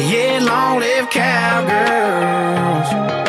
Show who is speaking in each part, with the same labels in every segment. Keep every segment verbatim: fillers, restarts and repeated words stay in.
Speaker 1: Yeah, long live cowgirls.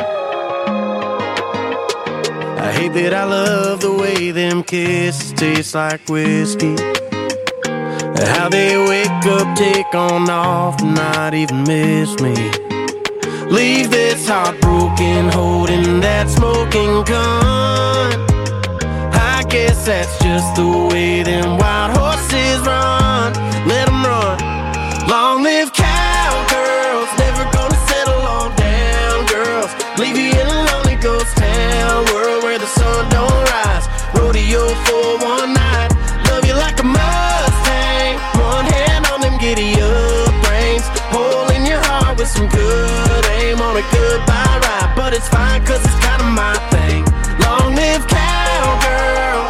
Speaker 1: I hate that I love the way them kisses taste like whiskey. How they wake up, take on off, and not even miss me. Leave this heart broken, holding that smoking gun. I guess that's just the way them wild horses run. Let them run. Long live cowgirls, never gonna settle on down girls. Leave you in a lonely ghost town, world where the sun don't rise. Rodeo for one night, love you like a Mustang. One hand on them giddy up reins, hole in your heart with some good aim on a goodbye ride. But it's fine cause it's kinda my thing. Long live cowgirls.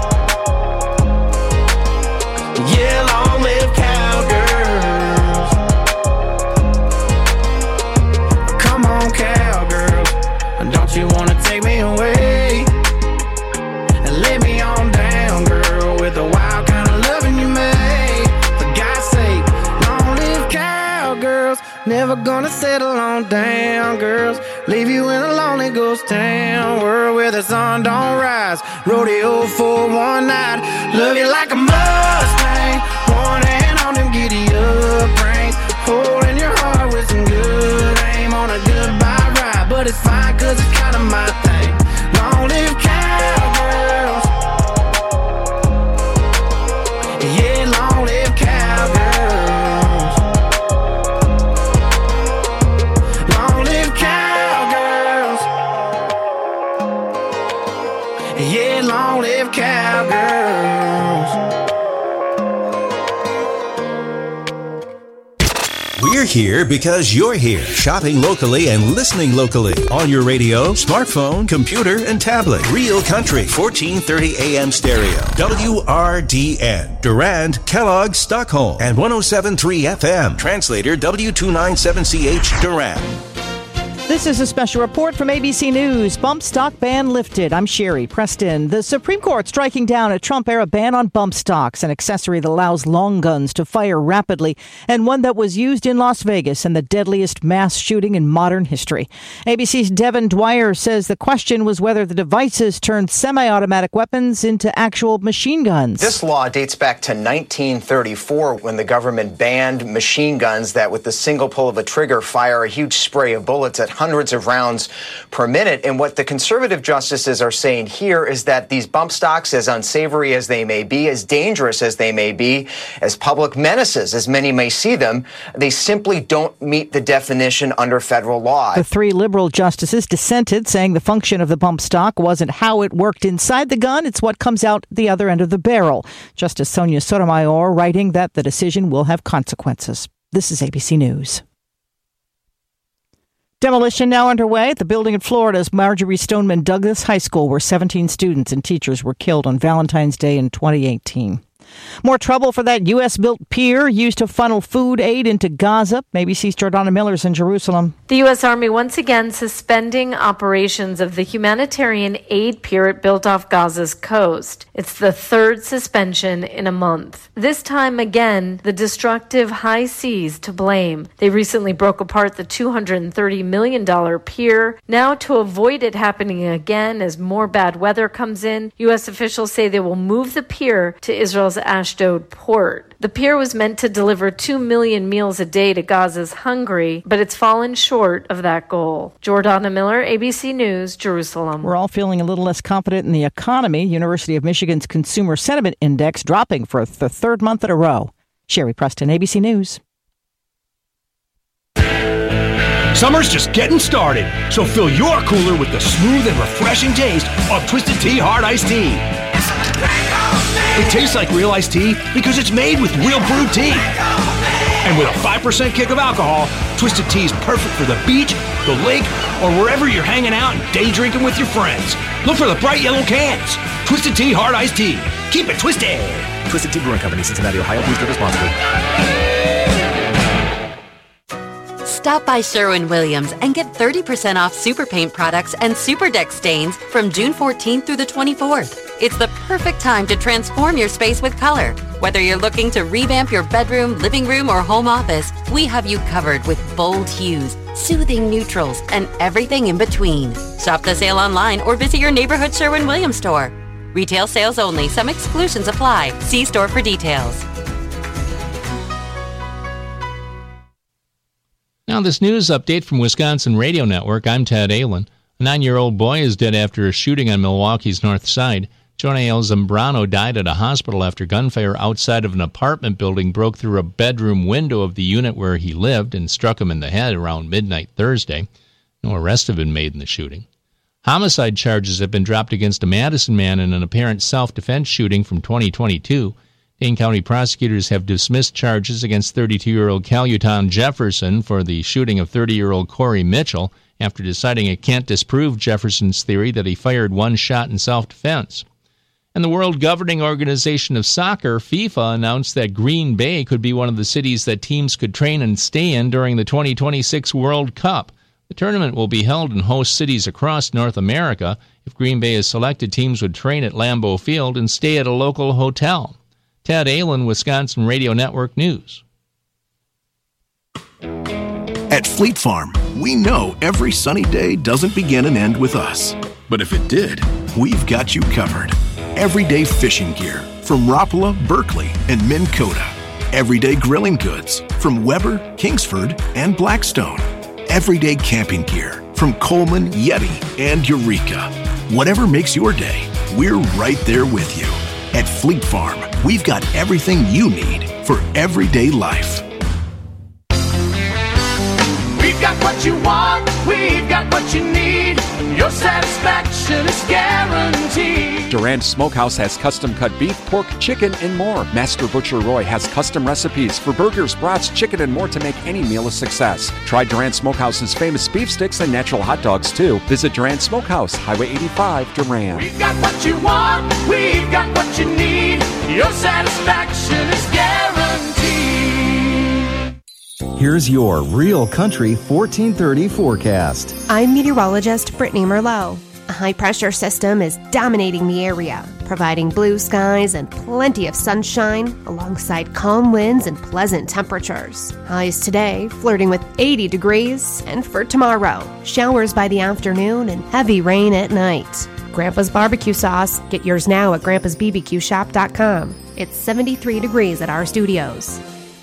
Speaker 1: Yeah, long live cowgirls. Come on, cowgirls, don't you wanna take me away and lay me on down, girl, with the wild kind of loving you made. For God's sake, long live cowgirls, never gonna settle on down, girls. Leave you in a lonely ghost town, world where the sun don't rise. Rodeo for one night, love you like a Mustang. One hand on them giddy up reins, holding your heart with some good aim on a goodbye ride. But it's fine cause it's kinda my thing. Long live cowgirls. Yeah, long live cowgirls. Long live cowgirls. Yeah, long live cowgirls.
Speaker 2: We're here because you're here, shopping locally and listening locally on your radio, smartphone, computer, and tablet. Real Country, fourteen thirty A M stereo. W R D N, Durand, Kellogg, Stockholm, and one oh seven point three F M. Translator W two ninety-seven C H, Durand.
Speaker 3: This is a special report from A B C News. Bump stock ban lifted. I'm Sherry Preston. The Supreme Court striking down a Trump-era ban on bump stocks, an accessory that allows long guns to fire rapidly, and one that was used in Las Vegas in the deadliest mass shooting in modern history. A B C's Devin Dwyer says the question was whether the devices turned semi-automatic weapons into actual machine guns.
Speaker 4: This law dates back to nineteen thirty-four when the government banned machine guns that with the single pull of a trigger fire a huge spray of bullets at hundreds of rounds per minute. And what the conservative justices are saying here is that these bump stocks, as unsavory as they may be, as dangerous as they may be, as public menaces as many may see them, they simply don't meet the definition under federal law.
Speaker 3: The three liberal justices dissented, saying the function of the bump stock wasn't how it worked inside the gun, it's what comes out the other end of the barrel. Justice Sonia Sotomayor writing that the decision will have consequences. This is A B C News. Demolition now underway at the building in Florida's Marjorie Stoneman Douglas High School, where seventeen students and teachers were killed on Valentine's Day in twenty eighteen. More trouble for that U S-built pier used to funnel food aid into Gaza. A B C's Jordana Miller's in Jerusalem.
Speaker 5: The U S. Army once again suspending operations of the humanitarian aid pier it built off Gaza's coast. It's the third suspension in a month. This time again, the destructive high seas to blame. They recently broke apart the two hundred thirty million dollars pier. Now, to avoid it happening again as more bad weather comes in, U S officials say they will move the pier to Israel's Ashdod port. The pier was meant to deliver two million meals a day to Gaza's hungry, but it's fallen short of that goal. Jordana Miller, A B C News, Jerusalem.
Speaker 3: We're all feeling a little less confident in the economy. University of Michigan's Consumer Sentiment Index dropping for the third month in a row. Sherry Preston, A B C News.
Speaker 6: Summer's just getting started, so fill your cooler with the smooth and refreshing taste of Twisted Tea Hard Iced Tea. It tastes like real iced tea because it's made with real brewed tea. And with a five percent kick of alcohol, Twisted Tea is perfect for the beach, the lake, or wherever you're hanging out and day drinking with your friends. Look for the bright yellow cans. Twisted Tea Hard Iced Tea. Keep it twisted.
Speaker 7: Twisted Tea Brewing Company, Cincinnati, Ohio. Please drink responsibly. Stop by Sherwin-Williams and get thirty percent off Super Paint products and Super Deck stains from June fourteenth through the twenty-fourth. It's the perfect time to transform your space with color. Whether you're looking to revamp your bedroom, living room, or home office, we have you covered with bold hues, soothing neutrals, and everything in between. Shop the sale online or visit your neighborhood Sherwin-Williams store. Retail sales only. Some exclusions apply. See store for details.
Speaker 8: Now, this news update from Wisconsin Radio Network. I'm Ted Allen. A nine-year-old boy is dead after a shooting on Milwaukee's north side. Jonael Zambrano died at a hospital after gunfire outside of an apartment building broke through a bedroom window of the unit where he lived and struck him in the head around midnight Thursday. No arrests have been made in the shooting. Homicide charges have been dropped against a Madison man in an apparent self-defense shooting from twenty twenty-two. Dane County prosecutors have dismissed charges against thirty-two-year-old Caluton Jefferson for the shooting of thirty-year-old Corey Mitchell after deciding it can't disprove Jefferson's theory that he fired one shot in self-defense. And the World Governing Organization of Soccer, FIFA, announced that Green Bay could be one of the cities that teams could train and stay in during the twenty twenty-six World Cup. The tournament will be held in host cities across North America. If Green Bay is selected, teams would train at Lambeau Field and stay at a local hotel. Ted Allen, Wisconsin Radio Network News.
Speaker 9: At Fleet Farm, we know every sunny day doesn't begin and end with us. But if it did, we've got you covered. Everyday fishing gear from Rapala, Berkeley, and Minn Kota. Everyday grilling goods from Weber, Kingsford, and Blackstone. Everyday camping gear from Coleman, Yeti, and Eureka. Whatever makes your day, we're right there with you. At Fleet Farm, we've got everything you need for everyday life.
Speaker 10: We've got what you want, we've got what you need. Your satisfaction is guaranteed.
Speaker 11: Durand Smokehouse has custom-cut beef, pork, chicken, and more. Master Butcher Roy has custom recipes for burgers, brats, chicken, and more to make any meal a success. Try Durand Smokehouse's famous beef sticks and natural hot dogs, too. Visit Durand Smokehouse, Highway eighty-five, Durand.
Speaker 10: We've got what you want, we've got what you need. Your satisfaction is guaranteed.
Speaker 12: Here's your Real Country fourteen thirty forecast.
Speaker 13: I'm meteorologist Brittany Merlot. A high-pressure system is dominating the area, providing blue skies and plenty of sunshine, alongside calm winds and pleasant temperatures. Highs today flirting with eighty degrees, and for tomorrow, showers by the afternoon and heavy rain at night. Grandpa's barbecue sauce. Get yours now at grandpas b b q shop dot com. It's seventy-three degrees at our studios.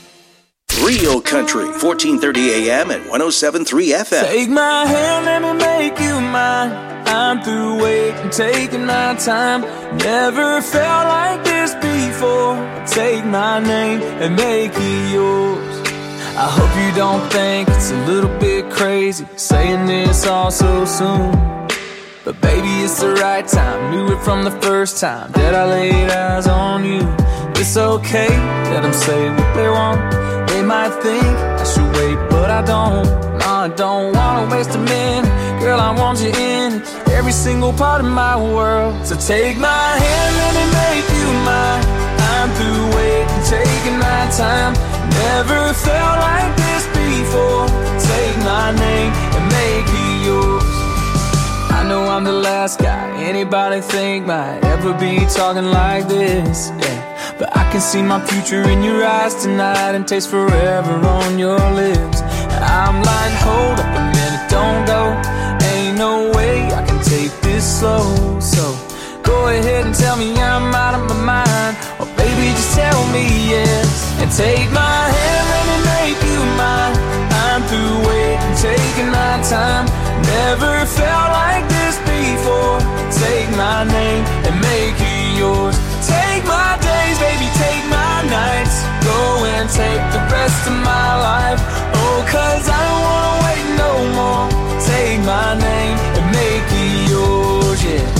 Speaker 2: Real Country, fourteen thirty a.m. at one oh seven point three F M.
Speaker 14: Take my hand, let me make you mine. I'm through waiting, taking my time. Never felt like this before. Take my name and make it yours. I hope you don't think it's a little bit crazy saying this all so soon. But baby, it's the right time. Knew it from the first time that I laid eyes on you. It's okay, let them say what they want. They might think I should wait, but I don't. No, I don't wanna waste a minute. Girl, I want you in every single part of my world. So take my hand, let me make you mine. I'm through waiting, taking my time. Never felt like this before. Take my name and make it yours. I know I'm the last guy anybody think might ever be talking like this, yeah. But I can see my future in your eyes tonight and taste forever on your lips. I'm like, hold up a minute, don't go. Ain't no way I can take this slow. So go ahead and tell me I'm out of my mind, or baby just tell me yes. And take my hand, let me make you mine. I'm through waiting, taking my time. Never felt like this before. Take my name and make it yours. Take my days, baby, take my nights. Go and take the rest of my life. Oh, cause I don't wanna wait no more. Take my name and make it yours, yeah.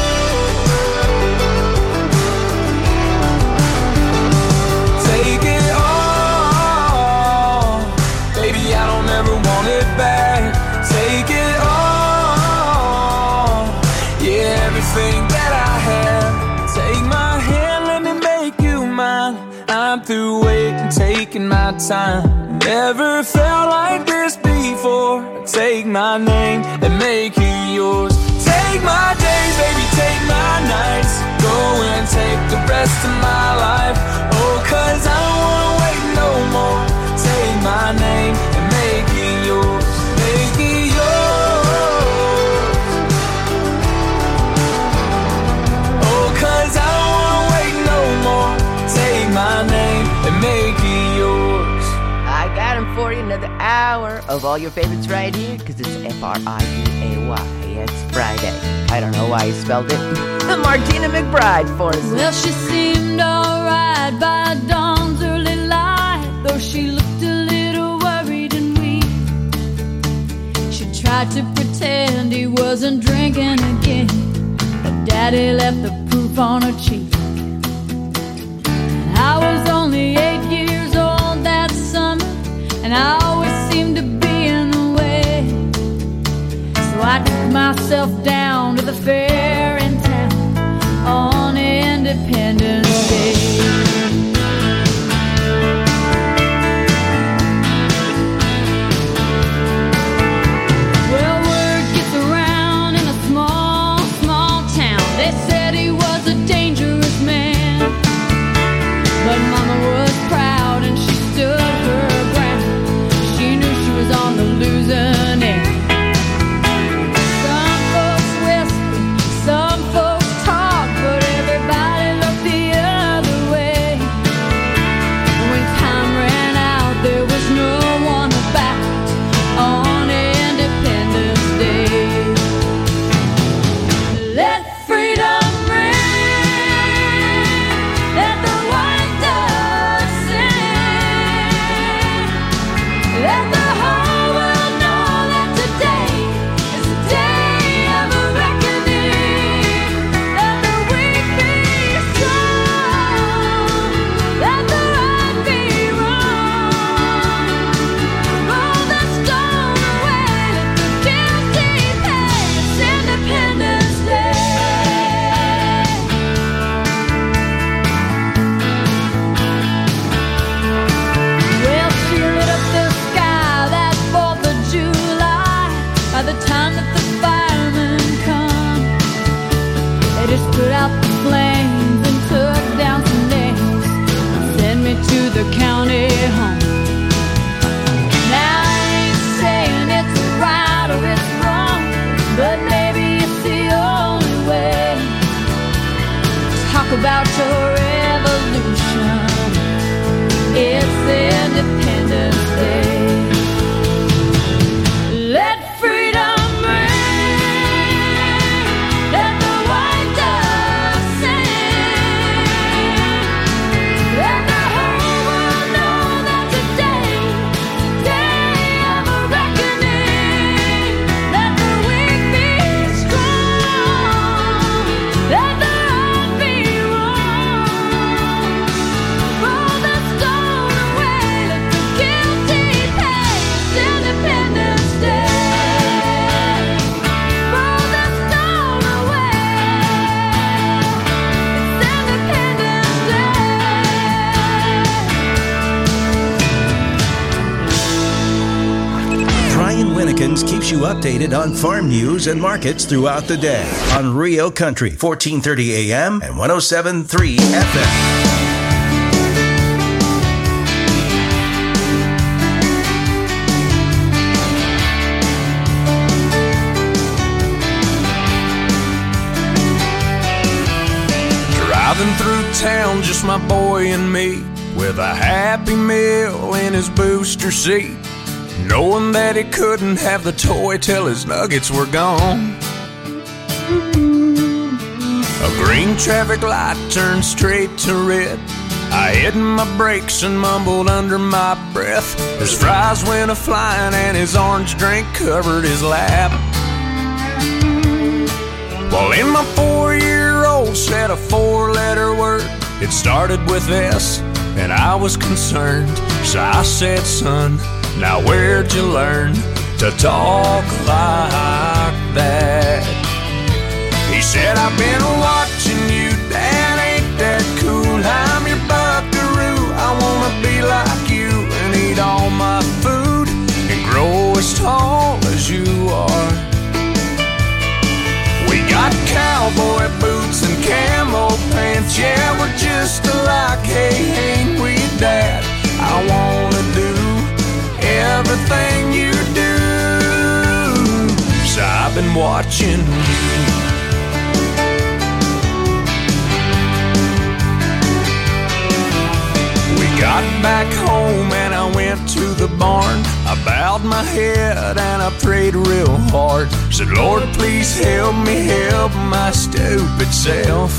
Speaker 14: Take it all. Baby, I don't ever want it back. Take it all. Yeah, everything that I have. Take my hand, let me make you mine. I'm through waiting, taking my time. Never felt like this before. before. Take my name and make it yours. Take my days, baby, take my nights. Go and take the rest of my life. Oh, cause I don't wanna wait no more. Take my name and make it yours. Make it yours. Oh, cause I don't wanna wait no more. Take my name and make it yours.
Speaker 15: I got him for you, another hour of all your favorites right here, because it's F R I D A Y. It's Friday. I don't know why he spelled it. The Martina McBride for us.
Speaker 16: Well, she seemed alright by dawn's early light, though she looked a little worried and weak. She tried to pretend he wasn't drinking again, but Daddy left the proof on her cheek. And I was only eight years old that summer, and I always seemed to be in the way. So I took myself down to the fair in town on Independence Day. Well, word gets around in a small, small town. They said he was a dangerous man, but Mama was proud and she stood her ground. She knew she was on the losing end. Put out the flames and took down some names and sent me to the county home. Now I ain't saying it's right or it's wrong, but maybe it's the only way. Talk about your revolution. It's Independence Day. Let freedom
Speaker 2: keeps you updated on farm news and markets throughout the day on Rio Country, fourteen thirty A M and one oh seven point three F M.
Speaker 14: Driving through town, just my boy and me, with a Happy Meal in his booster seat, knowing that he couldn't have the toy till his nuggets were gone. A green traffic light turned straight to red. I hit my brakes and mumbled under my breath. His fries went a-flying and his orange drink covered his lap. Well, in my four-year-old said a four-letter word. It started with S, and I was concerned. So I said, son, now where'd you learn to talk like that? He said, I've been watching you, Dad, ain't that cool? I'm your buckaroo, I wanna be like you and eat all my food and grow as tall been watching you. Got back home and I went to the barn. I bowed my head and I prayed real hard. Said, Lord, please help me help my stupid self.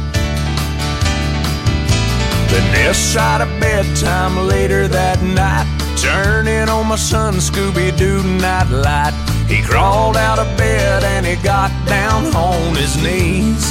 Speaker 14: Then this side of bedtime later that night, turning on my son Scooby-Doo nightlight. He crawled out of bed and he got down on his knees.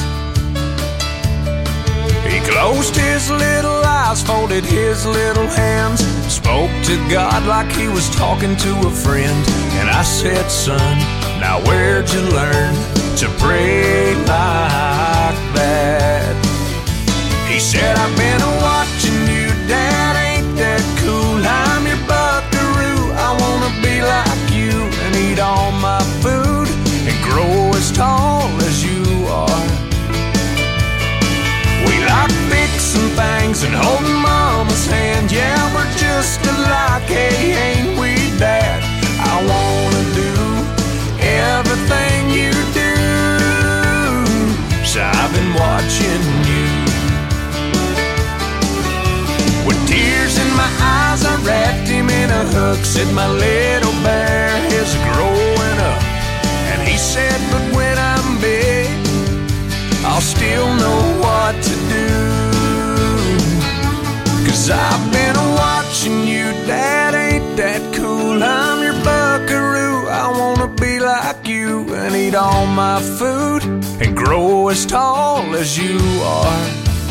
Speaker 14: He closed his little eyes, folded his little hands, spoke to God like he was talking to a friend. And I said, son, now where'd you learn to pray like that? He said, I've been watching you, Dad, ain't that cool? I'm your buckaroo, I wanna be like you and eat all my food and grow as tall as you are. We like fixing things and holding Mama's hand. Yeah, we're just alike, hey, ain't we, Dad? I wanna do everything you do. So I've been watching you. With tears in my eyes, I wrapped him in a hug. Said my little bear is growing up. And he said, but when I'm big, I'll still know what to do. Cause I've been watching you, Dad, ain't that cool? I'm your buckaroo, I wanna be like you and eat all my food and grow as tall as you are.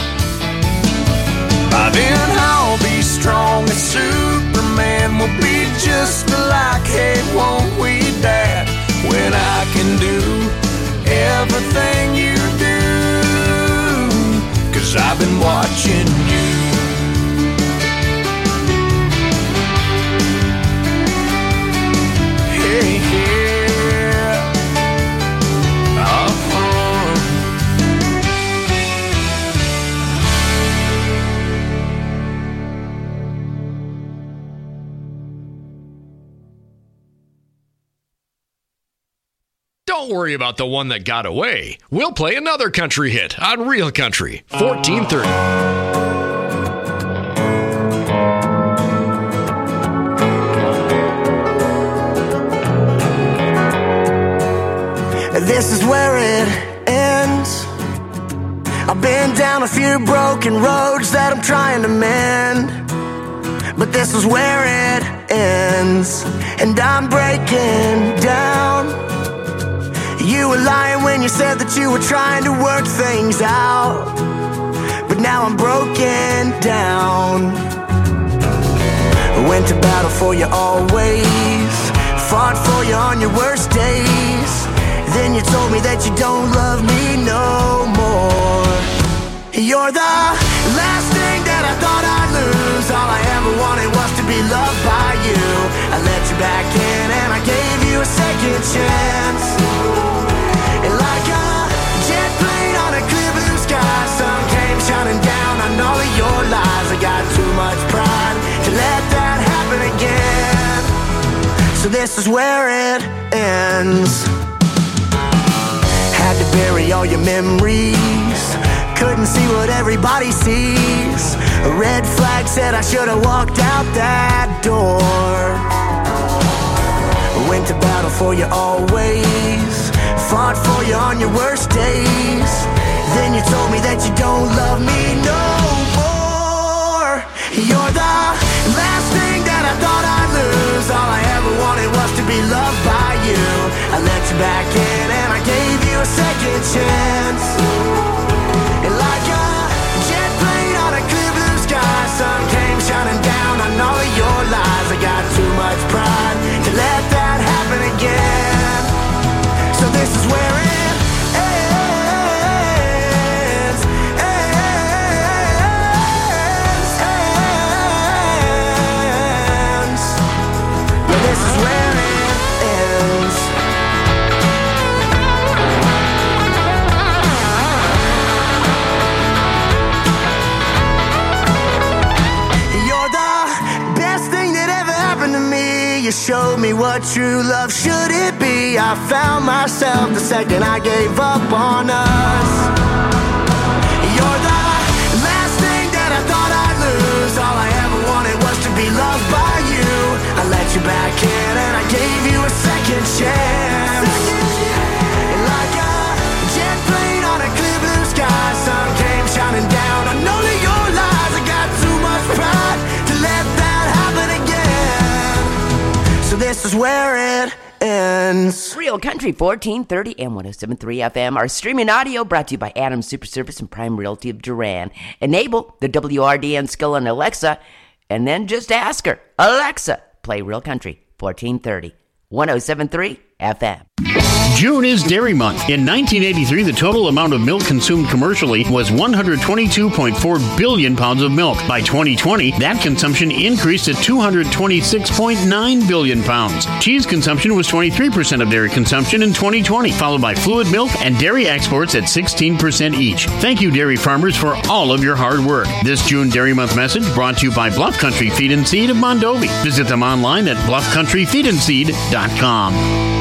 Speaker 14: By then I'll be strong as Superman. We'll be just alike, hey, won't we, Dad? When I can do everything you do. Cause I've been watching you. Hey, yeah. Uh-huh.
Speaker 17: Don't worry about the one that got away. We'll play another country hit on Real Country, fourteen thirty.
Speaker 18: This is where it ends. I've been down a few broken roads that I'm trying to mend, but this is where it ends, and I'm breaking down. You were lying when you said that you were trying to work things out, but now I'm broken down. I went to battle for you always, fought for you on your worst days. Then you told me that you don't love me no more. You're the last thing that I thought I'd lose. All I ever wanted was to be loved by you. I let you back in and I gave you a second chance. And like a jet plane on a clear blue sky, sun came shining down on all of your lies. I got too much pride to let that happen again. So this is where it ends. Had to bury all your memories, couldn't see what everybody sees. A red flag said I should have walked out that door. Went to battle for you always, fought for you on your worst days. Then you told me that you don't love me no more. You're the last thing that I thought I'd lose. All I ever wanted was to be loved by you. I let you back in and I gave you a second chance. And like a jet plane on a clear blue sky, sun came shining down on all of your lies. I got too much pride to let that happen again. So this is where it ends, ends, ends. This is where it ends. showed me what true love should it be. I found myself the second I gave up on us. You're the last thing that I thought I'd lose. All I ever wanted was to be loved by you. I let you back in and I gave you a second chance. And like a jet plane on a clear blue sky, sun came shining down on only your lies. I got too much pride to let that happen again. So this is where it ends.
Speaker 15: Real Country fourteen thirty and one oh seven point three F M. Our streaming audio brought to you by Adams Super Service and Prime Realty of Duran. Enable the W R D N skill on Alexa and then just ask her, Alexa, play Real Country fourteen thirty, one oh seven point three F M.
Speaker 19: June is Dairy Month. In nineteen eighty-three, the total amount of milk consumed commercially was one hundred twenty-two point four billion pounds of milk. By twenty twenty, that consumption increased to two hundred twenty-six point nine billion pounds. Cheese consumption was twenty-three percent of dairy consumption in twenty twenty, followed by fluid milk and dairy exports at sixteen percent each. Thank you, dairy farmers, for all of your hard work. This June Dairy Month message brought to you by Bluff Country Feed and Seed of Mondovi. Visit them online at bluff country feed and seed dot com.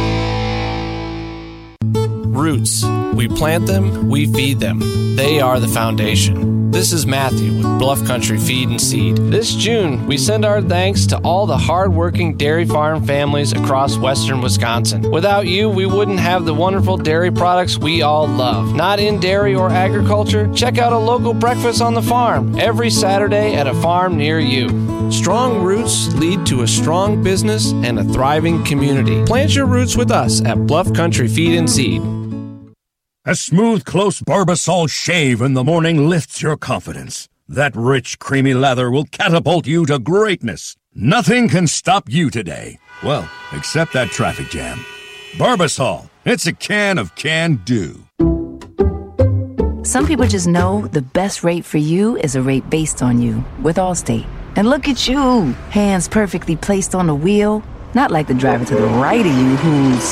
Speaker 20: Roots. We plant them, we feed them. They are the foundation. This is Matthew with Bluff Country Feed and Seed. This June, we send our thanks to all the hard-working dairy farm families across western Wisconsin. Without you, we wouldn't have the wonderful dairy products we all love. Not in dairy or agriculture? Check out a local breakfast on the farm every Saturday at a farm near you. Strong roots lead to a strong business and a thriving community. Plant your roots with us at Bluff Country Feed and Seed.
Speaker 6: A smooth, close Barbasol shave in the morning lifts your confidence. That rich, creamy lather will catapult you to greatness. Nothing can stop you today. Well, except that traffic jam. Barbasol. It's a can of can-do.
Speaker 21: Some people just know the best rate for you is a rate based on you with Allstate. And look at you, hands perfectly placed on the wheel. Not like the driver to the right of you who's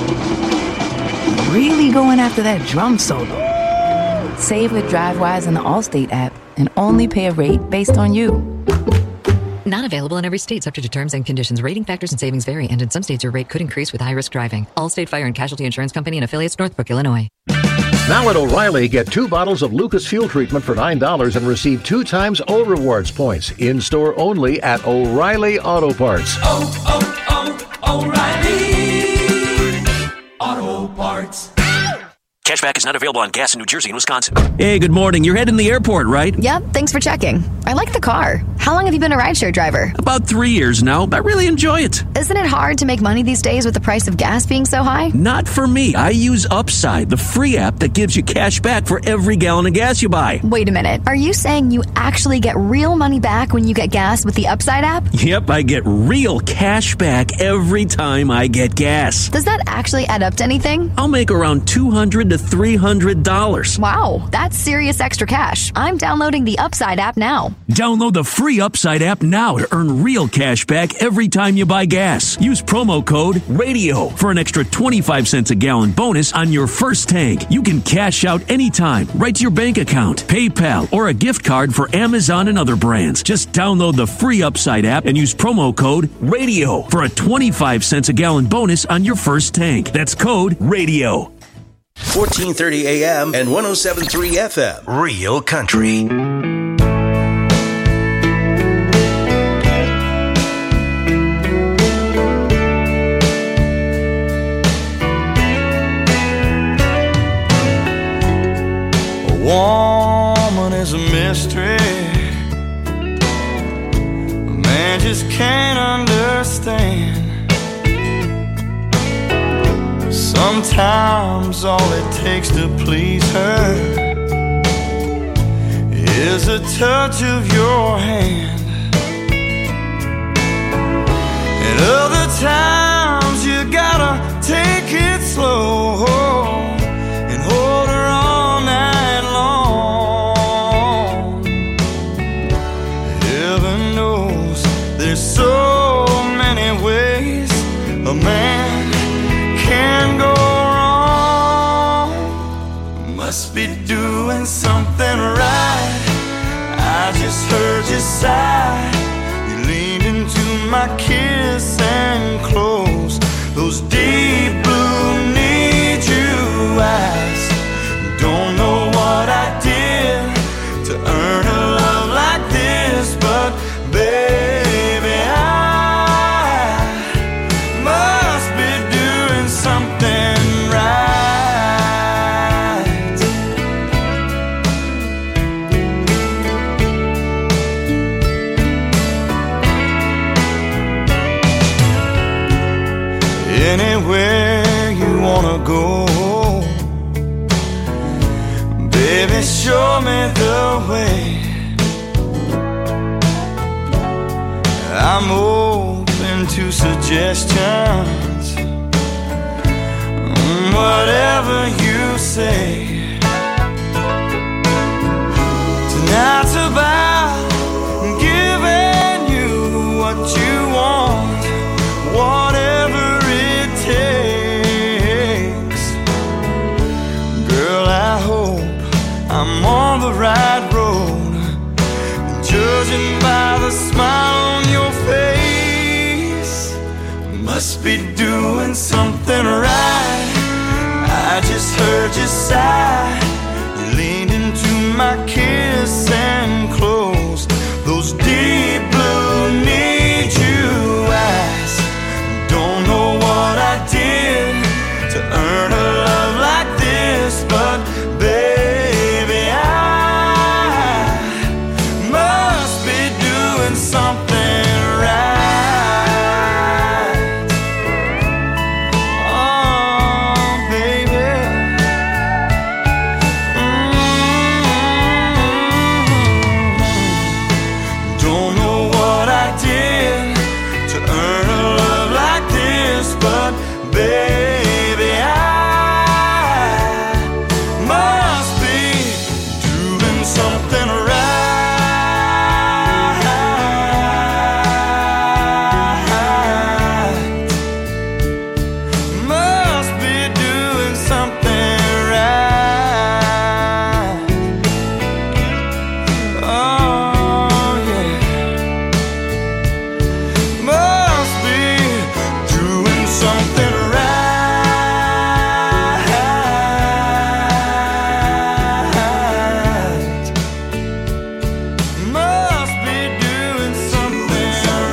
Speaker 21: really going after that drum solo. Save with DriveWise and the Allstate app and only pay a rate based on you.
Speaker 22: Not available in every state, subject to terms and conditions. Rating factors and savings vary, and in some states your rate could increase with high-risk driving. Allstate Fire and Casualty Insurance Company and affiliates, Northbrook, Illinois.
Speaker 23: Now at O'Reilly, get two bottles of Lucas Fuel Treatment for nine dollars and receive two times O Rewards points. In-store only at O'Reilly Auto Parts.
Speaker 10: Oh, oh, oh, O'Reilly Auto Parts.
Speaker 24: Cashback is not available on gas in New Jersey and Wisconsin.
Speaker 25: Hey, good morning. You're heading to the airport, right?
Speaker 26: Yep, thanks for checking. I like the car. How long have you been a rideshare driver?
Speaker 25: About three years now, but I really enjoy it.
Speaker 26: Isn't it hard to make money these days with the price of gas being so high?
Speaker 25: Not for me. I use Upside, the free app that gives you cash back for every gallon of gas you buy.
Speaker 26: Wait a minute. Are you saying you actually get real money back when you get gas with the Upside app?
Speaker 25: Yep, I get real cash back every time I get gas.
Speaker 26: Does that actually add up to anything?
Speaker 25: I'll make around two hundred to three hundred dollars.
Speaker 26: Wow, that's serious extra cash. I'm downloading the Upside app now.
Speaker 25: Download the free Upside app now to earn real cash back every time you buy gas. Use promo code RADIO for an extra twenty-five cents a gallon bonus on your first tank. You can cash out anytime, right to your bank account, PayPal, or a gift card for Amazon and other brands. Just download the free Upside app and use promo code RADIO for a twenty-five cents a gallon bonus on your first tank. That's code RADIO.
Speaker 2: fourteen thirty A M and one oh seven point three F M. Real Country.
Speaker 14: A woman is a mystery. A man just can't understand. Sometimes all it takes to please her is a touch of your hand. And other times you gotta take it slow and hold her all night long. Heaven knows there's so many ways a man can go wrong. Must be doing something right. I just heard you sigh. You leaned into
Speaker 1: my kiss and close those deep blue need you eyes. Don't know what I did to earn a love like this, but baby, I must be doing something right. Anywhere you wanna go, baby, show me the way. I'm open to suggestions, whatever you say. Tonight's about giving you what you want, whatever it takes. Girl, I hope I'm on the right road, judging by the smile on your face. Must be doing something right. I just heard you sigh. You leaned into my kiss and closed those deep blue need you eyes. Don't know what I did to earn a love like this, but baby, I must be doing something right. Oh, baby. Mm-hmm. Don't know what I did to earn a love like this, but baby, I must be doing something right. Must be doing something right. Oh, yeah. Must be doing something right. Must be doing something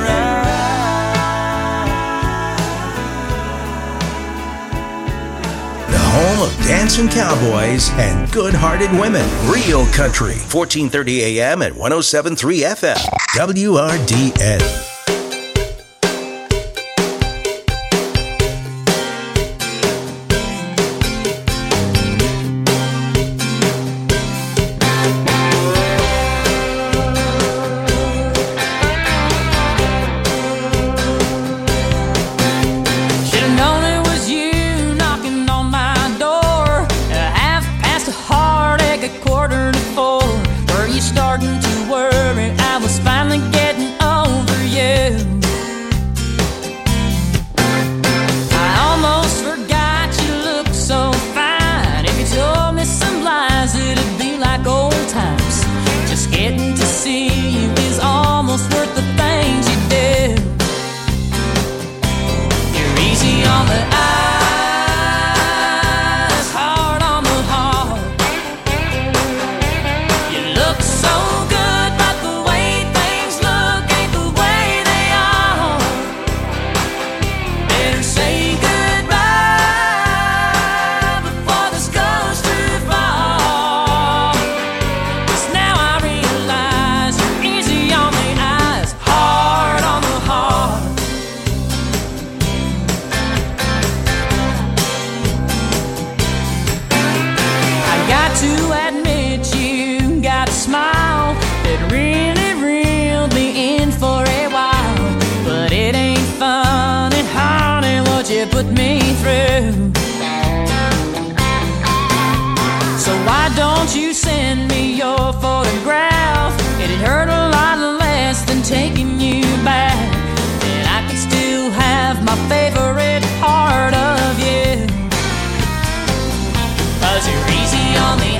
Speaker 2: The home of dancing cowboys and good-hearted women. Real Country, fourteen thirty A M at one oh seven point three F M. W R D N.
Speaker 16: Should've known it was you knocking on my door at half past a heartache, a quarter to four. Were you starting to worry I was finally getting over you? I almost forgot you looked so fine. If you told me some lies, it'd be like old times. Just getting to see you is almost worth the things you do. You're easy on the eyes, hard on the heart. You look so good, but the way things look ain't the way they are. Better say goodbye before this goes too far. 'Cause now I realize you're easy on the eyes, hard on the heart. I got to admit you got a smile that really reeled me in for a while. But it ain't funny, honey, what you put me through. So why don't you send me your photograph? It'd hurt a lot less than taking you back. And I could still have my favorite part of you. 'Cause you're easy on the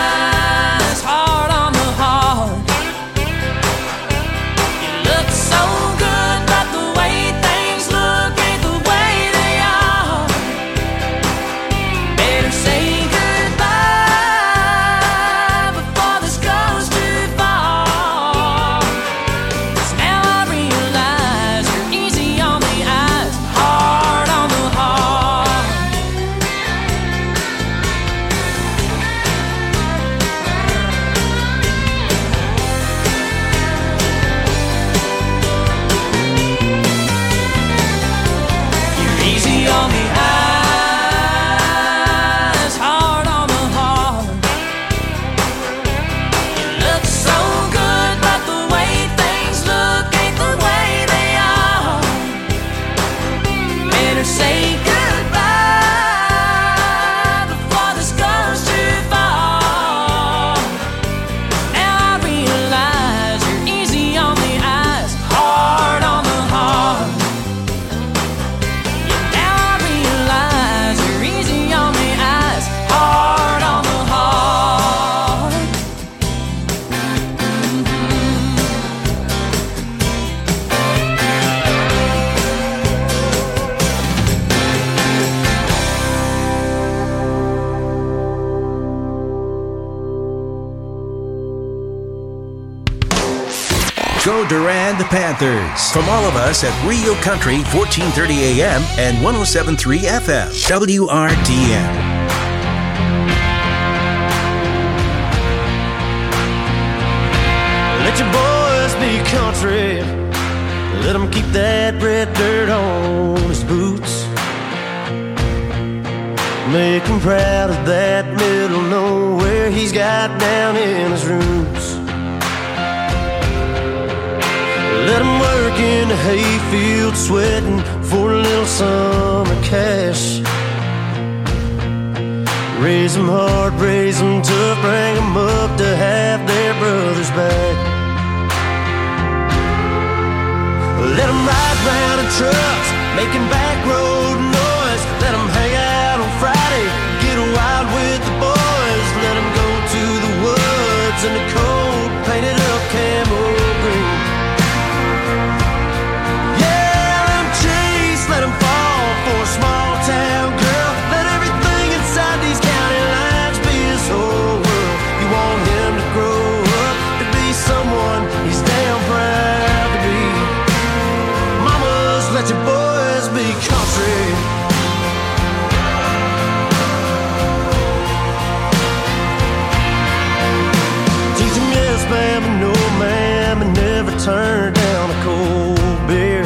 Speaker 16: eyes, hard on the heart. You look so
Speaker 2: Panthers. From all of us at Real Country, fourteen thirty A M and one oh seven point three F M, W R D N.
Speaker 3: Let your boys be country. Let them keep that red dirt on his boots. Make him proud of that middle nowhere he's got down in his roots. Let him work in the hayfield sweating for a little summer cash. Raise them hard, raise them tough, bring them up to have their brothers back. Let them ride round in trucks, making back road noise. Let them hang out on Friday, get wild with the boys. Let them go to the woods in the cold, painted up camo green. Yeah, let them chase, let them fall for a small town girl. Let everything inside these county lines be his whole world. You want him to grow up to be someone he's damn proud to be. Mamas, let your boys be country. Teach them yes, ma'am, and no, ma'am, and never turn down a cold beer.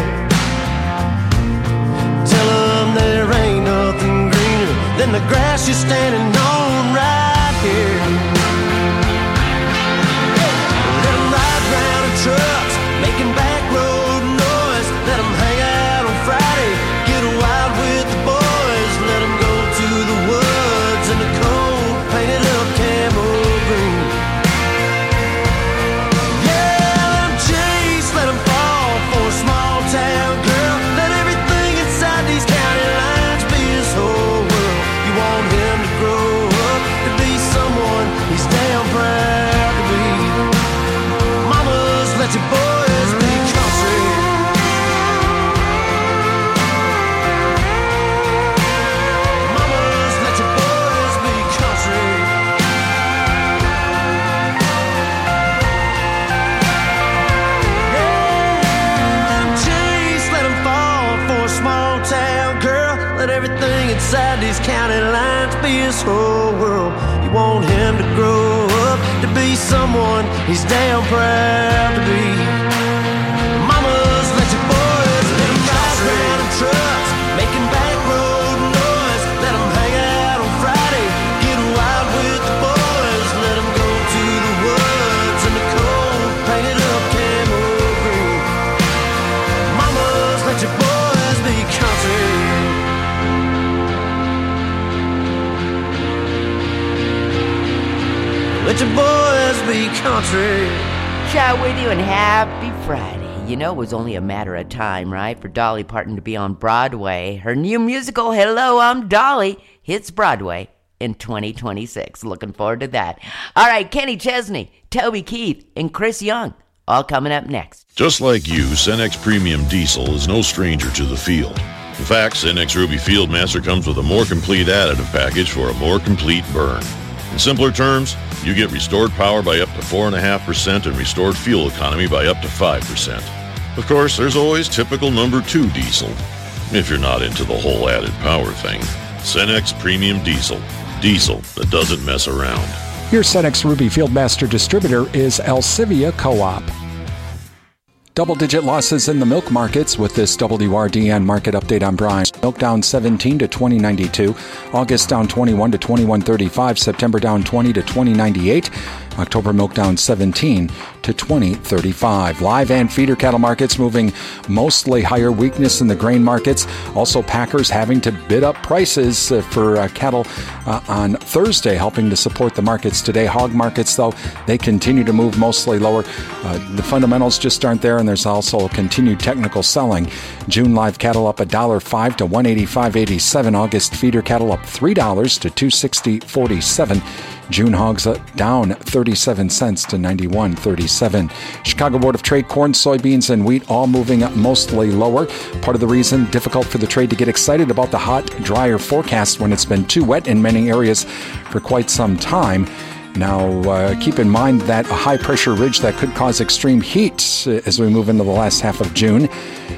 Speaker 3: Tell them there ain't nothing greener than the grass you're standing on right here. Let them ride round in trucks, making back road noise. Let them hang out on Friday, get wild with the boys. Let them go to the woods in the cold, painted up camo green. Yeah, let them chase, let them fall for a small town girl. Let everything inside these county lines be his whole world. You want him to grow up to be someone he's damn proud to be. Mamas, let your boys be country. Mamas, let your boys be country. Let him chase, let him fall for a small town girl. Let everything inside these county lines be his whole world. You want him to grow up to be someone he's damn proud to be. Mamas, let your boys be country. Ride round in trucks, making back road noise. Let them hang out on Friday, get wild with the boys. Let them go to the woods in the cold, painted up camo green. Mamas, let your boys be country. Let your boys be country.
Speaker 15: Chat with you and happy Friday. You know it was only a matter of time, right, for Dolly Parton to be on Broadway. Her new musical, Hello, I'm Dolly, hits Broadway in twenty twenty-six. Looking forward to that. All right, Kenny Chesney, Toby Keith, and Chris Young, all coming up next.
Speaker 4: Just like you, Cenex Premium Diesel is no stranger to the field. In fact, Cenex Ruby Fieldmaster comes with a more complete additive package for a more complete burn. In simpler terms, you get restored power by up to four point five percent and restored fuel economy by up to five percent. Of course, there's always typical number two diesel, if you're not into the whole added power thing. Cenex Premium Diesel. Diesel that doesn't mess around.
Speaker 11: Your Cenex Ruby Fieldmaster distributor is Alcivia Co-op. Double-digit losses in the milk markets with this W R D N market update. I'm Brian. Milk down seventeen to twenty ninety-two. August down twenty-one to twenty-one thirty-five. September down twenty to twenty ninety-eight. October milk down seventeen to twenty thirty-five. Live and feeder cattle markets moving mostly higher. Weakness in the grain markets. Also, packers having to bid up prices for uh, cattle uh, on Thursday, helping to support the markets today. Hog markets, though, they continue to move mostly lower. Uh, the fundamentals just aren't there, and there's also continued technical selling. June live cattle up one dollar five to one eighty-five eighty-seven. August feeder cattle up three dollars to two sixty forty-seven. June hogs down thirty-seven cents to ninety-one thirty-seven. Chicago Board of Trade corn, soybeans, and wheat all moving up mostly lower. Part of the reason, difficult for the trade to get excited about the hot, drier forecast when it's been too wet in many areas for quite some time. Now, uh, keep in mind that a high-pressure ridge that could cause extreme heat as we move into the last half of June,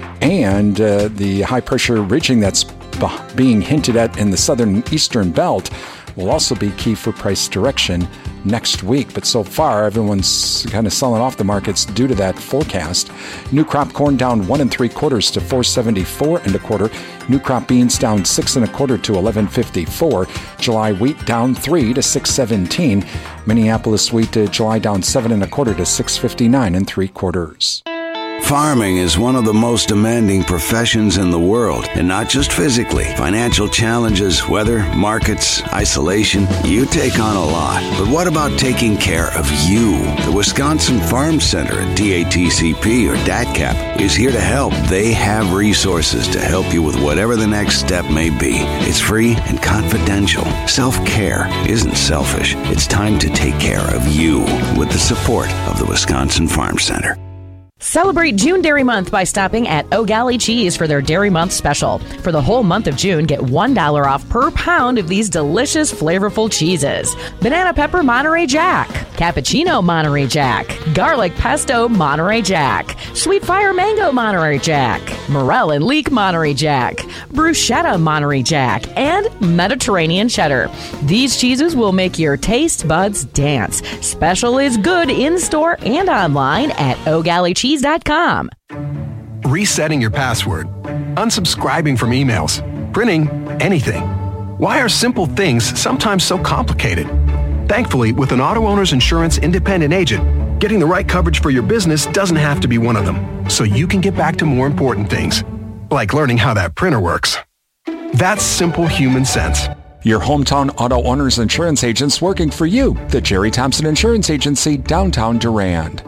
Speaker 11: and uh, the high-pressure ridging that's b- being hinted at in the southern eastern belt will also be key for price direction next week. But so far, everyone's kind of selling off the markets due to that forecast. New crop corn down one and three quarters to four seventy-four and a quarter. New crop beans down six and a quarter to eleven fifty-four. July wheat down three to six seventeen. Minneapolis wheat to July down seven and a quarter to six fifty-nine and three quarters.
Speaker 5: Farming is one of the most demanding professions in the world, and not just physically. Financial challenges, weather, markets, isolation, you take on a lot. But what about taking care of you? The Wisconsin Farm Center at D A T C P or D A T C A P is here to help. They have resources to help you with whatever the next step may be. It's free and confidential. Self-care isn't selfish. It's time to take care of you with the support of the Wisconsin Farm Center.
Speaker 7: Celebrate June Dairy Month by stopping at O'Galley Cheese for their Dairy Month special. For the whole month of June, get one dollar off per pound of these delicious, flavorful cheeses. Banana Pepper Monterey Jack, Cappuccino Monterey Jack, Garlic Pesto Monterey Jack, Sweet Fire Mango Monterey Jack, Morel and Leek Monterey Jack, Bruschetta Monterey Jack, and Mediterranean Cheddar. These cheeses will make your taste buds dance. Special is good in-store and online at O'Galley Cheese dot com.
Speaker 6: Resetting your password, unsubscribing from emails, printing anything. Why are simple things sometimes so complicated? Thankfully, with an Auto Owners Insurance independent agent, getting the right coverage for your business doesn't have to be one of them, so you can get back to more important things, like learning how that printer works. That's simple human sense.
Speaker 11: Your hometown Auto Owners Insurance agents working for you. The Jerry Thompson Insurance Agency, downtown Durand.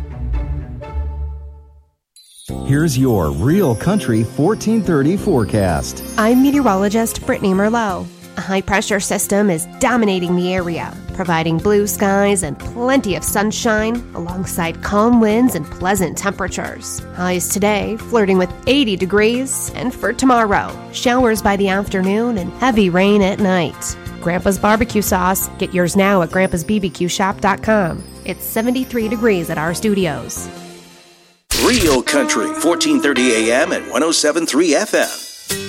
Speaker 8: Here's your Real Country fourteen thirty forecast.
Speaker 9: I'm meteorologist Brittany Merlot. A high-pressure system is dominating the area, providing blue skies and plenty of sunshine, alongside calm winds and pleasant temperatures. Highs today flirting with eighty degrees, and for tomorrow, showers by the afternoon and heavy rain at night. Grandpa's barbecue sauce, get yours now at grandpas b b q shop dot com. It's seventy-three degrees at our studios.
Speaker 2: Real Country, fourteen thirty A M and one oh seven point three F M.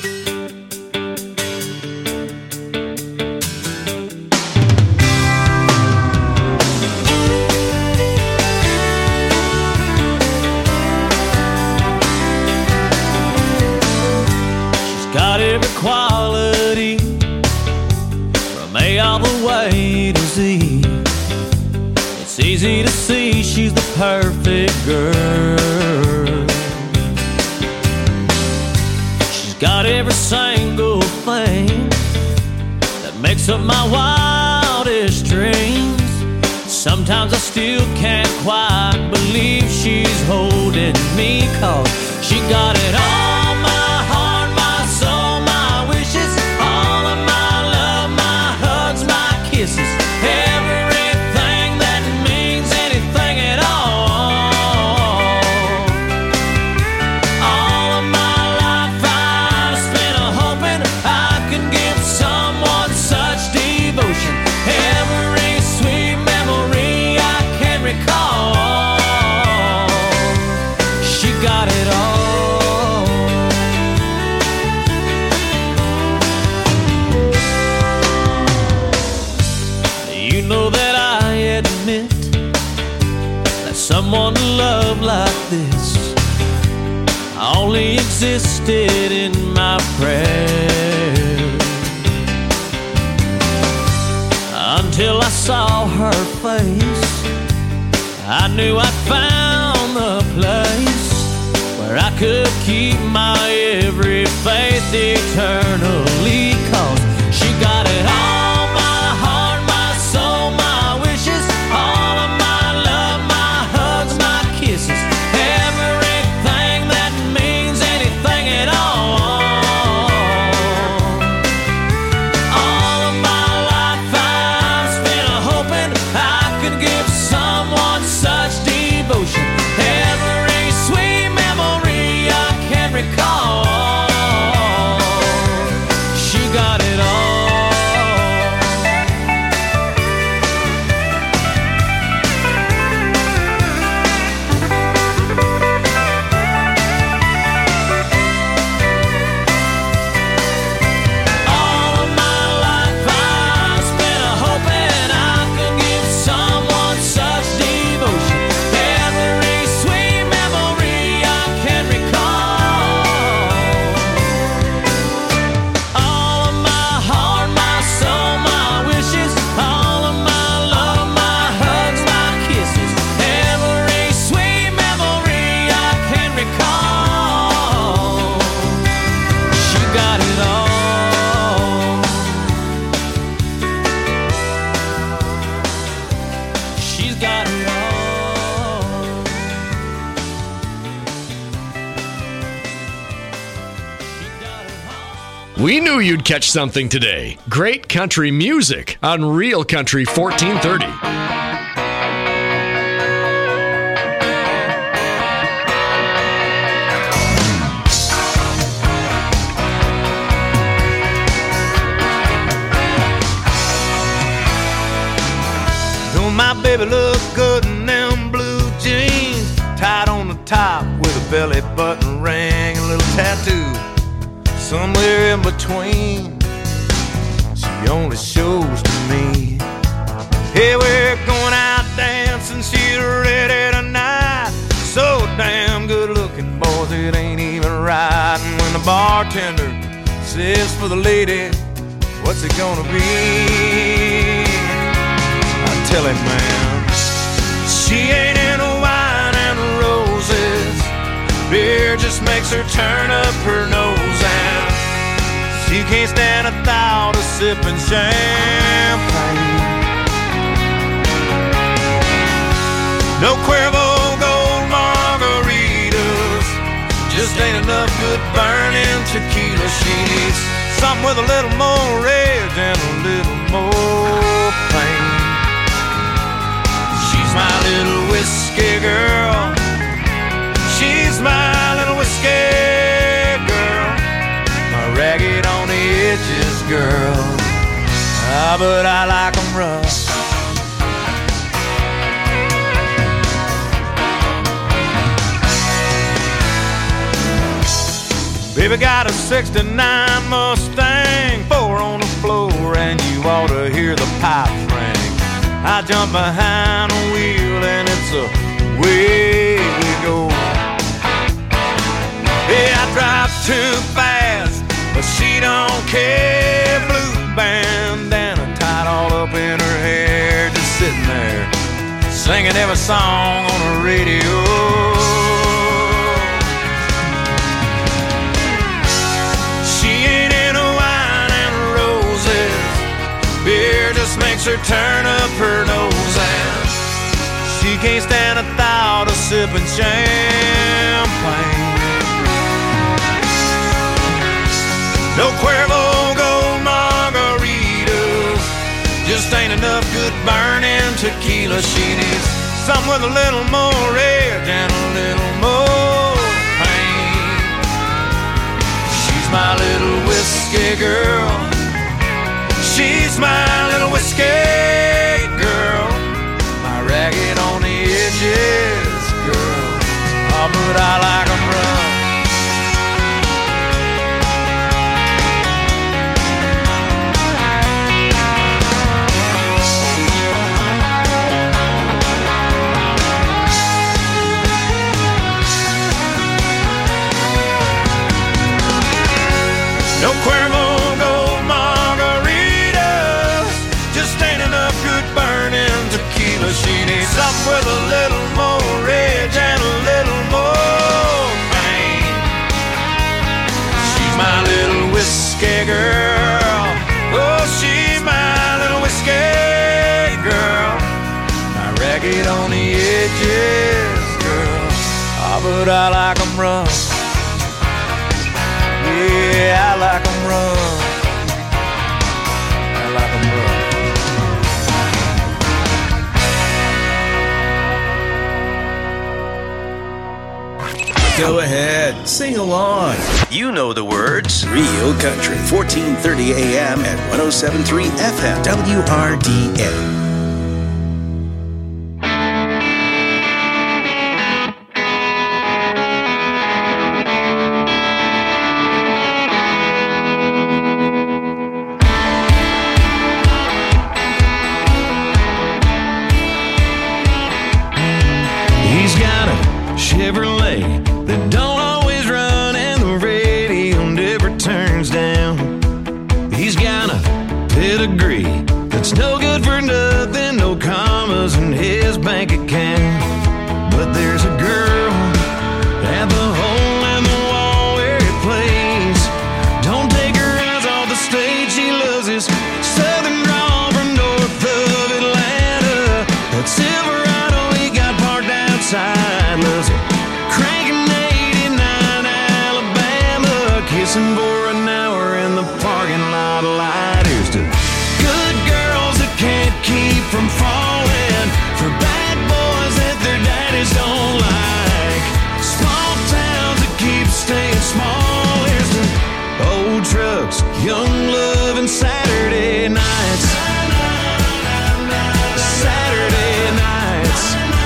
Speaker 3: She's got every quality from A all the way to Z. It's easy to see she's the perfect girl. She's got every single thing that makes up my wildest dreams. Sometimes I still can't quite believe she's holding me, 'cause she got it all, my heart, my soul, my wishes, all of my love, my hugs, my kisses, everything that means anything at all. All of my life I've spent hoping I could give someone such devotion. Every sweet memory I can recall, she got it all. You know that I admit that someone to love like this only existed in my prayers, until I saw her face. I knew I'd found the place where I could keep my every faith eternally, 'cause she got it all, my heart, my soul, my wishes, all of my love, my hugs, my kisses, everything that means anything at all. All of my life I've spent hoping I could give someone such devotion. Every sweet memory I can recall,
Speaker 12: We knew you'd catch something today. Great country music on Real Country fourteen thirty.
Speaker 3: Don't my baby look good in them blue jeans, tied on the top with a belly button ring, a little tattoo somewhere in between. She only shows to me. Hey, we're going out dancing, she's ready tonight. So damn good looking, boys, it ain't even right. And when the bartender says for the lady, what's it gonna be? I tell him, man, she ain't into wine and roses. Beer just makes her turn up her nose, and she can't stand a thought of sipping champagne. No Cuervo Gold margaritas, just ain't enough good burning tequila. She needs something with a little more rage and a little more pain. She's my little whiskey girl. She's my little whiskey girl, my ragged on the edges girl. Ah, but I like 'em rough. Baby got a sixty-nine Mustang, four on the floor, and you ought to hear the pipes ring. I jump behind the wheel and it's away we go. Yeah, I drive too fast, but she don't care. Blue bandana tied all up in her hair, just sitting there singing every song on the radio. She ain't into wine and roses. Beer just makes her turn up her nose, and she can't stand a thought of sipping champagne. No Cuervo Gold margaritas, just ain't enough good burning tequila. She needs something with a little more rage and a little more pain. She's my little whiskey girl. She's my little whiskey girl, my ragged on the edges girl. Oh, but I like 'em rough. No Cuervo Gold margaritas, just ain't enough good burning tequila. She needs something with a little more rage and a little more pain. She's my little whiskey girl. Oh, she's my little whiskey girl, my ragged on the edges girl. Ah, but I like 'em rough. Yeah, I like 'em rough. I like 'em
Speaker 2: rough. Go ahead, sing along. You know the words. Real Country, fourteen thirty A M at one oh seven point three F M, W R D A.
Speaker 3: Chevrolet that don't always run and the radio never turns down. He's got a pedigree that's no good for nothing, no commas in his bank account. But there's a girl at the hole in the wall where it plays. Don't take her eyes off the stage, she loves his southern drawl from north of Atlanta. That Silverado he got parked outside, loves it. Cranking eighty-nine Alabama, kissing for an hour in the young love and Saturday nights. Saturday nights.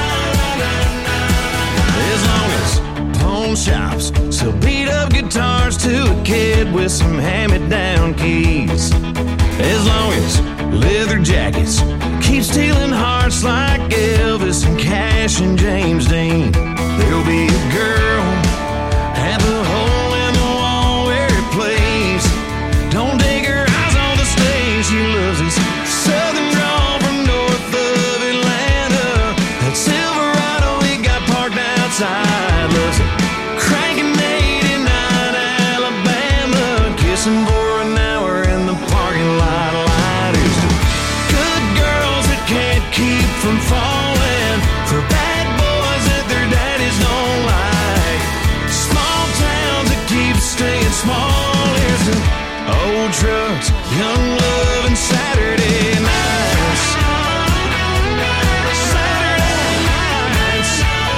Speaker 3: As long as pawn shops sell beat up guitars to a kid with some hand-me-down keys. As long as leather jackets keep stealing hearts like Elvis and Cash and James Dean, there'll be a girl at the hole in the wall where it plays. Don't take her eyes off the stage. She loves this southern drawl from north of Atlanta. That Silverado we got parked outside. Loves it cranking eighty-nine Alabama, kissing for an hour in the parking lot. Lighters to good girls that can't keep from falling, for bad boys that their daddies don't like. Small towns that keep staying small. Here's to old trucks, young love, and Saturday nights. Saturday nights.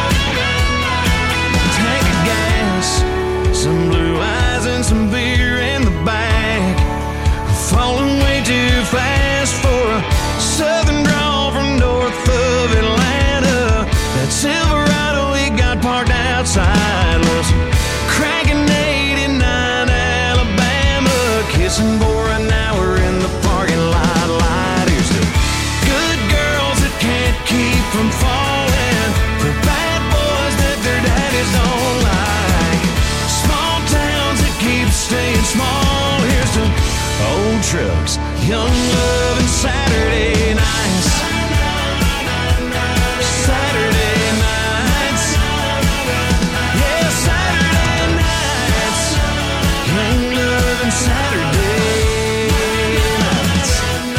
Speaker 3: Tank of gas, some blue eyes and some beer in the back. Falling way too fast for a southern drawl from north of Atlanta. That Silverado we got parked outside was cranking eighty-nine Alabama, kissing for an hour in the parking lot. Lighters to good girls that can't keep from falling, for bad boys that their daddies don't like. Small towns that keep staying small. Here's to old trucks, young love, and Saturday nights. Saturday nights. Yeah, Saturday nights. Young love and Saturday nights.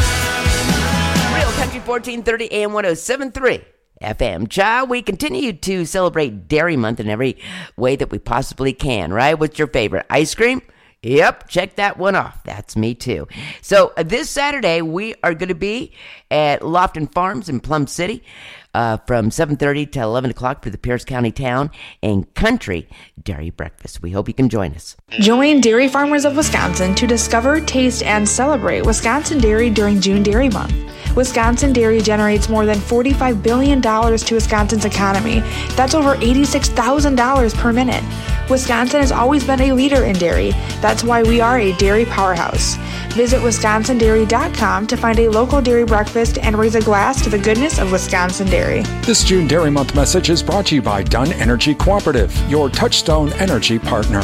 Speaker 15: Real Country fourteen thirty A M one oh seven point three F M. Child, we continue to celebrate Dairy Month in every way that we possibly can, right? What's your favorite? Ice cream? Yep, check that one off. That's me too. So uh, this Saturday, we are going to be at Lofton Farms in Plum City uh, from seven thirty to eleven o'clock for the Pierce County Town and Country Dairy Breakfast. We hope you can join us.
Speaker 13: Join dairy farmers of Wisconsin to discover, taste, and celebrate Wisconsin dairy during June Dairy Month. Wisconsin dairy generates more than forty-five billion dollars to Wisconsin's economy. That's over eighty-six thousand dollars per minute. Wisconsin has always been a leader in dairy. That's why we are a dairy powerhouse. Visit wisconsin dairy dot com to find a local dairy breakfast and raise a glass to the goodness of Wisconsin dairy.
Speaker 11: This June Dairy Month message is brought to you by Dunn Energy Cooperative, your Touchstone Energy partner.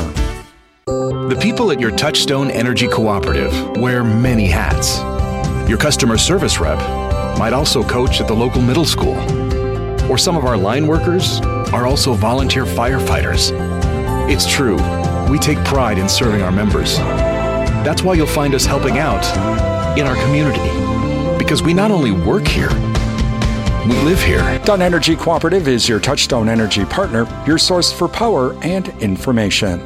Speaker 6: The people at your Touchstone Energy Cooperative wear many hats. Your customer service rep might also coach at the local middle school. Or some of our line workers are also volunteer firefighters. It's true, we take pride in serving our members. That's why you'll find us helping out in our community. Because we not only work here, we live here.
Speaker 11: Dunn Energy Cooperative is your Touchstone Energy partner, your source for power and information.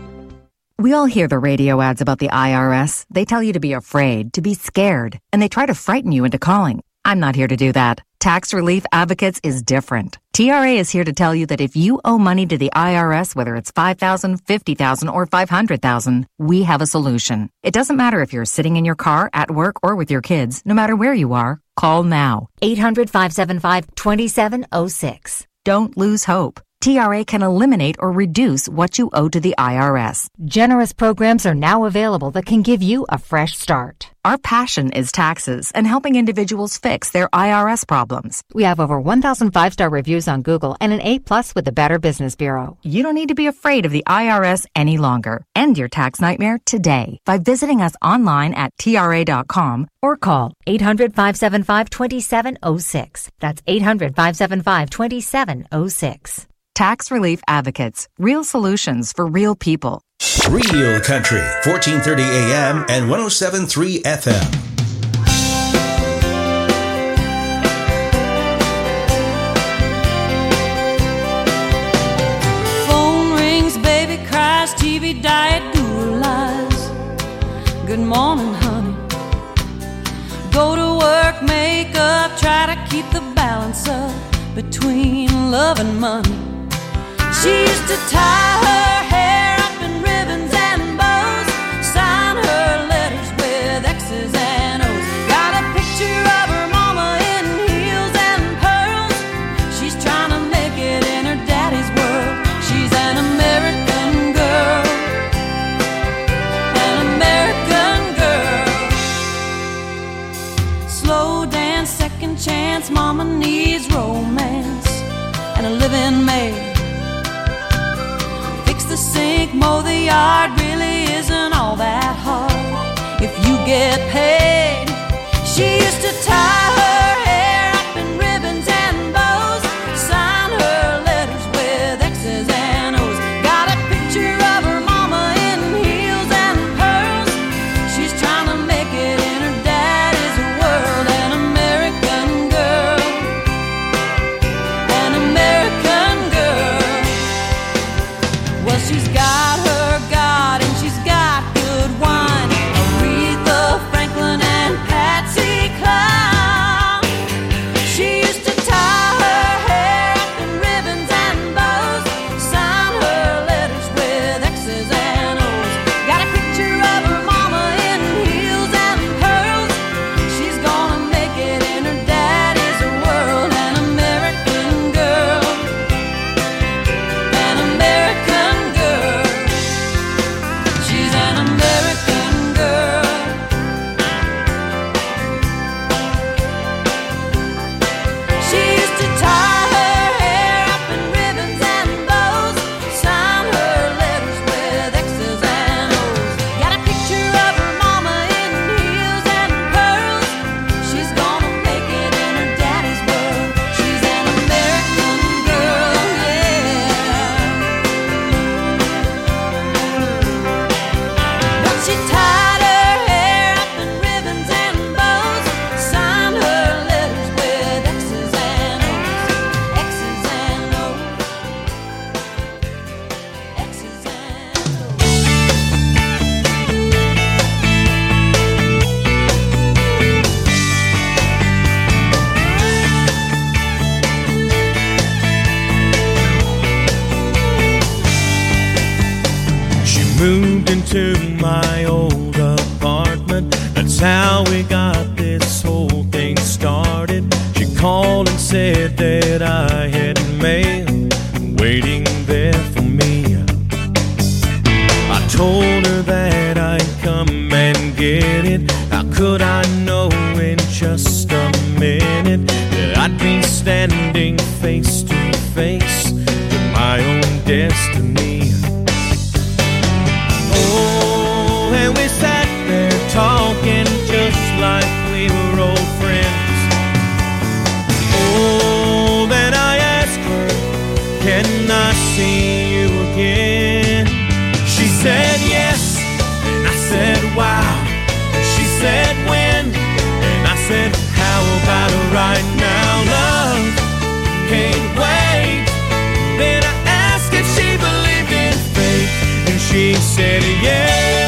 Speaker 17: We all hear the radio ads about the I R S. They tell you to be afraid, to be scared, and they try to frighten you into calling. I'm not here to do that. Tax Relief Advocates is different. T R A is here to tell you that if you owe money to the I R S, whether it's five thousand dollars, fifty thousand dollars, or five hundred thousand dollars, we have a solution. It doesn't matter if you're sitting in your car, at work, or with your kids. No matter where you are, call now. eight hundred, five seven five, two seven zero six. Don't lose hope. T R A can eliminate or reduce what you owe to the I R S. Generous programs are now available that can give you a fresh start. Our passion is taxes and helping individuals fix their I R S problems. We have over one thousand five-star reviews on Google and an A plus with the Better Business Bureau. You don't need to be afraid of the I R S any longer. End your tax nightmare today by visiting us online at T R A dot com or call eight hundred, five seven five, two seven zero six. That's eight hundred, five seven five, two seven zero six. Tax Relief Advocates. Real solutions for real people.
Speaker 2: Real Country, fourteen thirty A M and one oh seven point three F M.
Speaker 16: Phone rings, baby cries, T V diet, guru lies. Good morning, honey. Go to work, make up, try to keep the balance up between love and money. She used to tie her hair up in ribbons and bows, sign her letters chance. Mama needs romance and a living maid. Fix the sink, mow the yard, really isn't all that hard if you get paid. She used to tie her hair up in ribbons and bows, sign her letters with X's and O's. Got a picture of her mama in heels and pearls. She's trying to make it in her daddy's world. An American girl, an American girl. Well, she's got her God and she's got good wine. Aretha Franklin and Patsy Cline. She used to tie her hair up in ribbons and bows, sign her letters with X's and O's. Got a picture of her mama in heels and pearls. She's gonna make it in her daddy's world. An American girl, an American girl. She's an American girl. She used to tie her hair up in ribbons and bows, sign her letters with X's and O's. Got a picture of her mama in heels and pearls. She's gonna make it in her daddy's world. She's an American girl, yeah. But she tied her hair up in ribbons and bows, signed her letters with X's and O's, X's and O's, X's and
Speaker 3: She moved into my old apartment. That's how we got this whole thing started. She called and said that I had mail waiting there for me. I told her that I'd come and get it. How could I know in just a minute that I'd be standing face to face with my own destiny? Oh, and we sat there talking just like we were old friends. Oh, then I asked her, can I see you again? She said yes, and I said wow. And she said when, and I said how about right now, love? Can't wait. Then I asked if she believed in fate, and she said yes.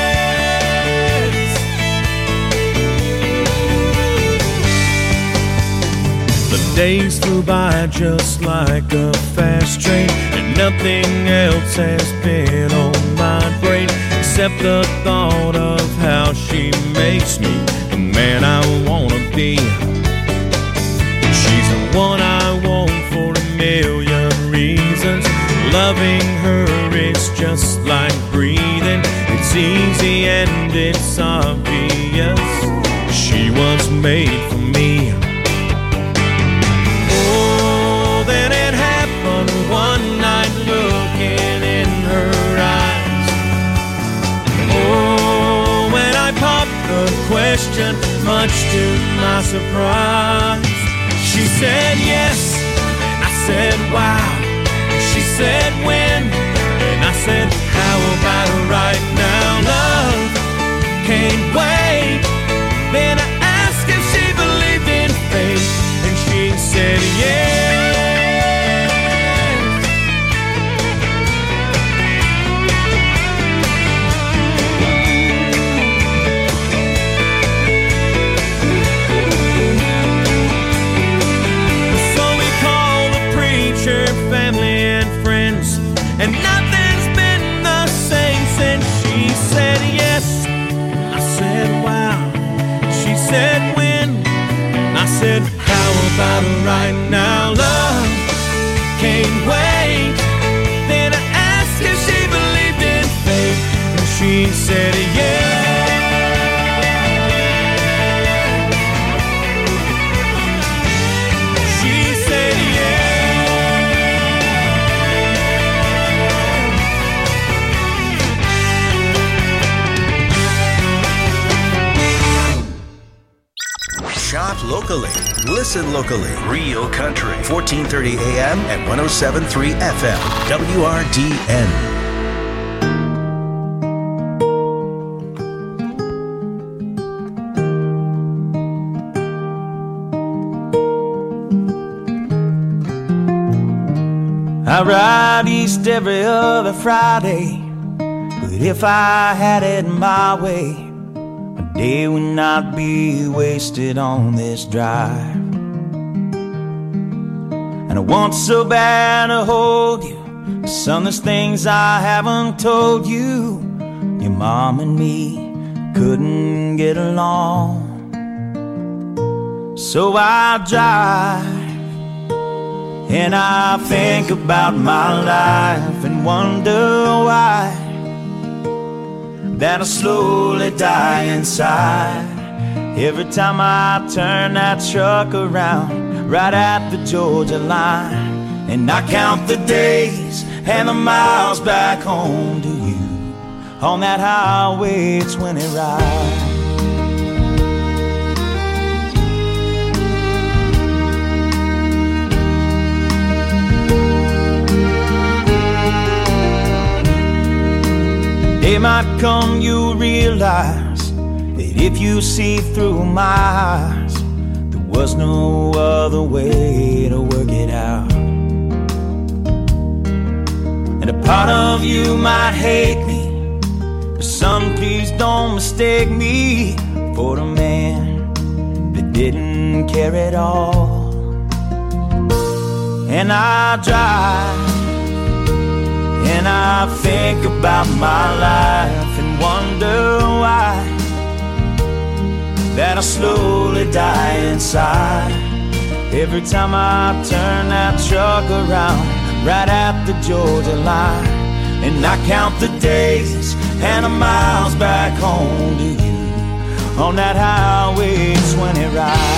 Speaker 3: The days flew by just like a fast train, and nothing else has been on my brain except the thought of how she makes me the man I wanna be. She's the one I want for a million reasons. Loving her is just like breathing. It's easy and it's obvious. She was made for me. Oh, then it happened one night looking in her eyes. Oh, when I popped the question, much to my surprise, she said yes, and I said wow. She said when, and I said how about right now, love? Can't wait. Then I asked if she believed in fate, and she said yes. So we called the preacher, family and friends, and nothing's been the same since she said yes. I said wow. She said when. I said how about right now, love? Can't wait. Then I asked if she believed in fate, and she said yes.
Speaker 2: locally. Listen locally. Real Country. fourteen thirty A M at one oh seven point three F M. W R D N.
Speaker 14: I ride east every other Friday, but if I had it my way, my day would not be wasted on this drive. And I want so bad to hold you, but some there's things I haven't told you. Your mom and me couldn't get along, so I drive. And I think about my life and wonder why that I slowly die inside every time I turn that truck around right at the Georgia line. And I count the days and the miles back home to you on that highway twenty ride. Day might come, you'll realize that if you see through my eyes, there was no other way to work it out. And a part of you might hate me, but son, please don't mistake me for the man that didn't care at all. And I drive, and I think about my life and wonder why that I slowly die inside every time I turn that truck around right at the Georgia line. And I count the days and the miles back home to you on that highway twenty ride.